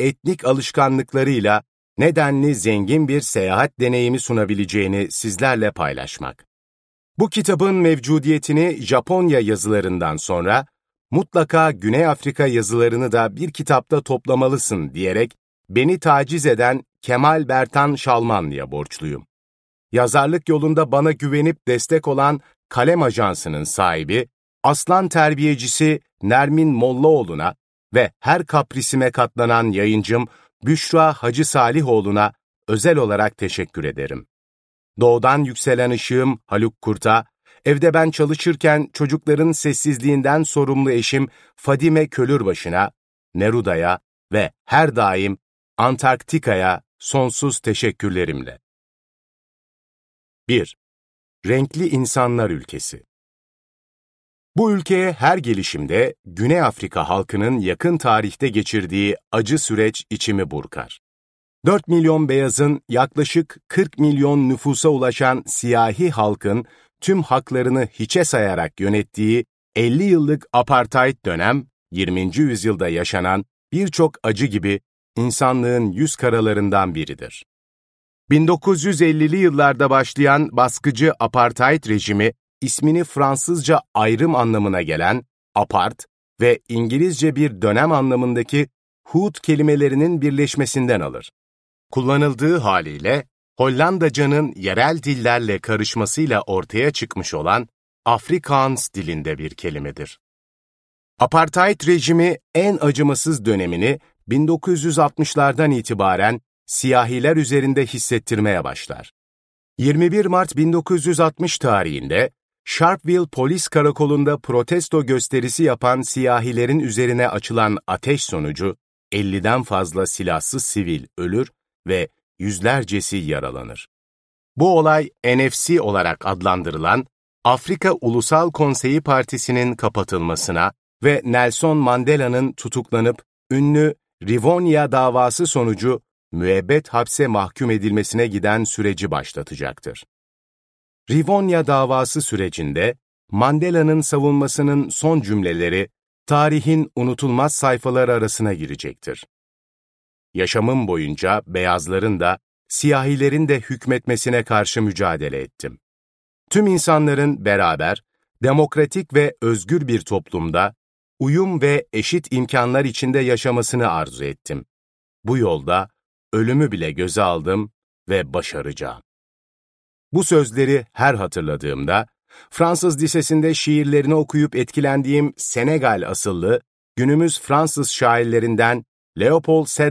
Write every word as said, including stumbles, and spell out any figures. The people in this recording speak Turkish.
etnik alışkanlıklarıyla nedenli zengin bir seyahat deneyimi sunabileceğini sizlerle paylaşmak. Bu kitabın mevcudiyetini Japonya yazılarından sonra mutlaka Güney Afrika yazılarını da bir kitapta toplamalısın diyerek beni taciz eden Kemal Bertan Şalmanlı'ya borçluyum. Yazarlık yolunda bana güvenip destek olan Kalem Ajansı'nın sahibi, aslan terbiyecisi Nermin Mollaoğlu'na ve her kaprisime katlanan yayıncım Büşra Hacı Salihoğlu'na özel olarak teşekkür ederim. Doğudan yükselen ışığım Haluk Kurt'a, evde ben çalışırken çocukların sessizliğinden sorumlu eşim Fadime Kölürbaşı'na, Neruda'ya ve her daim Antarktika'ya sonsuz teşekkürlerimle. bir. Renkli İnsanlar Ülkesi. Bu ülkeye her gelişimde Güney Afrika halkının yakın tarihte geçirdiği acı süreç içimi burkar. dört milyon beyazın yaklaşık kırk milyon nüfusa ulaşan siyahi halkın tüm haklarını hiçe sayarak yönettiği elli yıllık apartheid dönem, yirminci yüzyılda yaşanan birçok acı gibi insanlığın yüz karalarından biridir. bin dokuz yüz ellili yıllarda başlayan baskıcı apartheid rejimi, ismini Fransızca ayrım anlamına gelen apart ve İngilizce bir dönem anlamındaki hood kelimelerinin birleşmesinden alır. Kullanıldığı haliyle Hollandacanın yerel dillerle karışmasıyla ortaya çıkmış olan Afrikaans dilinde bir kelimedir. Apartheid rejimi en acımasız dönemini bin dokuz yüz altmışlardan itibaren siyahiler üzerinde hissettirmeye başlar. yirmi bir Mart bin dokuz yüz altmış tarihinde Sharpeville Polis Karakolu'nda protesto gösterisi yapan siyahilerin üzerine açılan ateş sonucu elliden fazla silahsız sivil ölür ve yüzlercesi yaralanır. Bu olay N F C olarak adlandırılan Afrika Ulusal Konseyi Partisi'nin kapatılmasına ve Nelson Mandela'nın tutuklanıp ünlü Rivonia davası sonucu müebbet hapse mahkum edilmesine giden süreci başlatacaktır. Rivonia davası sürecinde Mandela'nın savunmasının son cümleleri tarihin unutulmaz sayfaları arasına girecektir. Yaşamım boyunca beyazların da, siyahilerin de hükmetmesine karşı mücadele ettim. Tüm insanların beraber, demokratik ve özgür bir toplumda, uyum ve eşit imkanlar içinde yaşamasını arzu ettim. Bu yolda ölümü bile göze aldım ve başaracağım. Bu sözleri her hatırladığımda, Fransız lisesinde şiirlerini okuyup etkilendiğim Senegal asıllı, günümüz Fransız şairlerinden Leopold Sédar